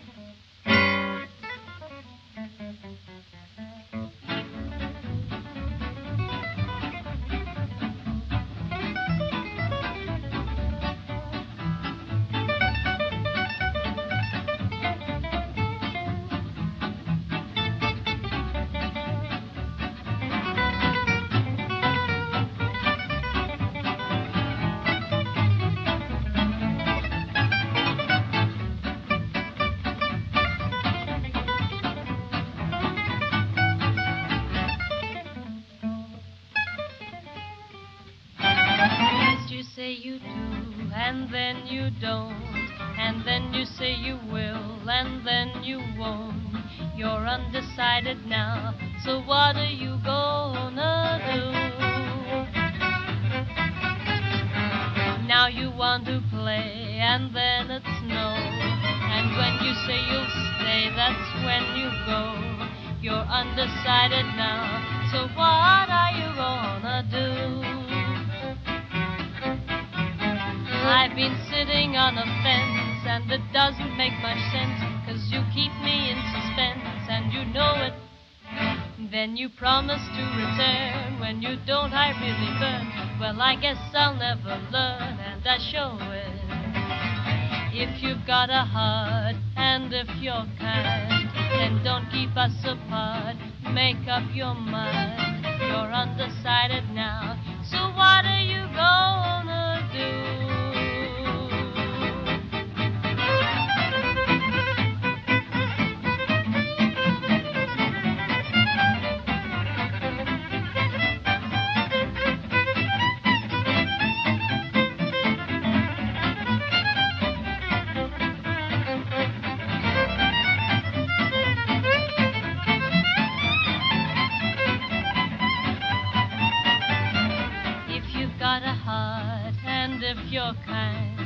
You say you do, and then you don't, and then you say you will, and then you won't. You're undecided now, so what are you gonna do? Now you want to play, and then it's no, and when you say you'll stay, that's when you go. You're undecided now, so what are you gonna do? I've been sitting on a fence, and it doesn't make much sense, 'cause you keep me in suspense, and you know it. Then you promise to return. When you don't, I really burn. Well, I guess I'll never learn, and I show it. If you've got a heart, and if you're kind, then don't keep us apart. Make up your mind. You're undecided now, so what are you gonna do? Got a heart, and if you're kind,